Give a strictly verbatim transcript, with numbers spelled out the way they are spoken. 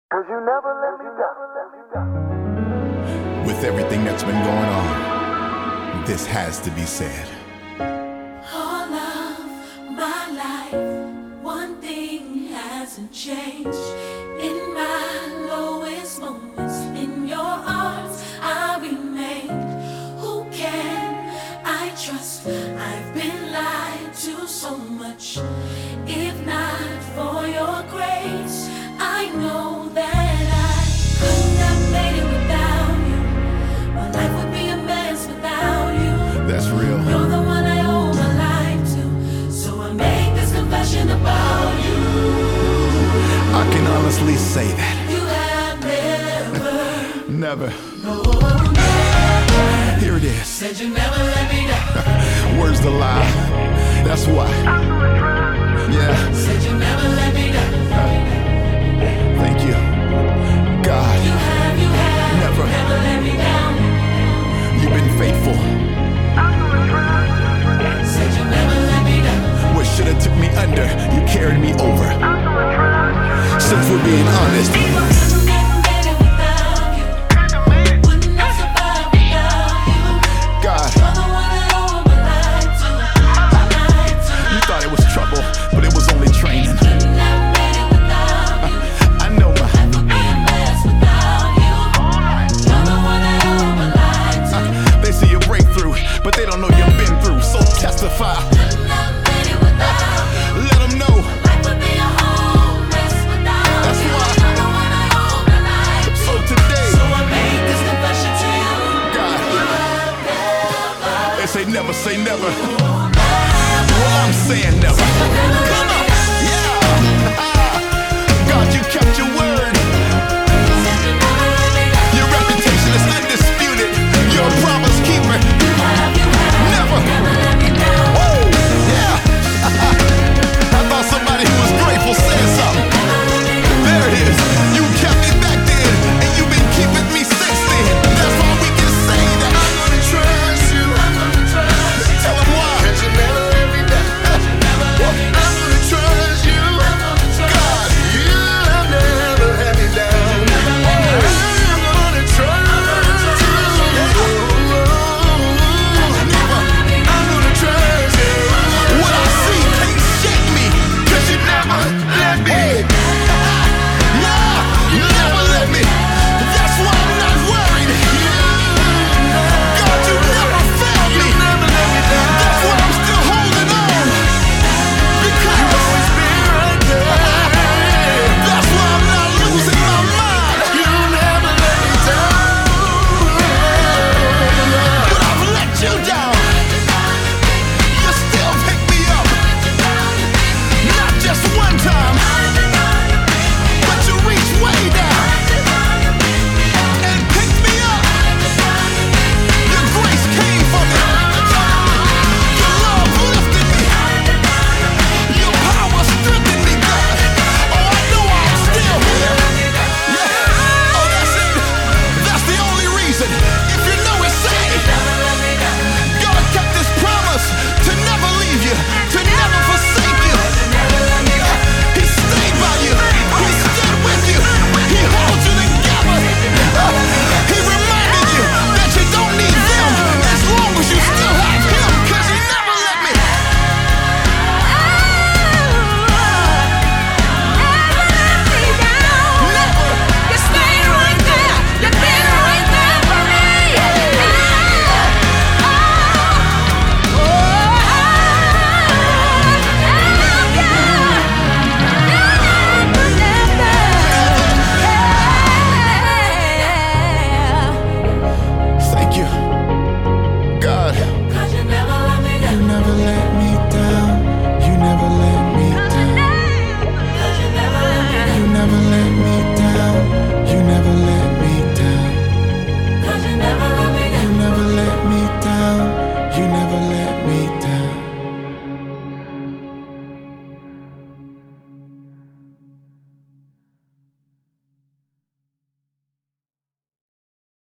'Cause you never let me down. With everything that's been going on, this has to be said. All of my life, one thing hasn't changed. In my lowest moments, in your arms I remain. Who can I trust? I've been lied to so much. If not for your grace, I know that I couldn't have made it without you. My life would be a mess without you. That's real. You're the one I owe my life to, so I make this confession about you. I can honestly say that You have never, never. no, never. Here it is. Said you never let me down. Where's the lie? That's why. Yeah. Said you never let me down. Thank you, God. You have, you have Never. never let me down. You've been faithful. Said you never let me down. What should have took me under, you carried me over. Since we're being honest, Couldn't have made it without you. Wouldn't have survived without you. God, You're the one I owe my life to, my life to. you thought it was trouble, but it was only training. Couldn't have made it without you. I know my, Life would be a mess without you. You're the one I owe my life to. they see your breakthrough, but they don't know you've been through. So testify, Couldn't have made it without you. let them know. Life would be a whole mess without That's you. why. You're the one I owe my life to. So today, So I make this confession to you. God, You have never, they say never say never.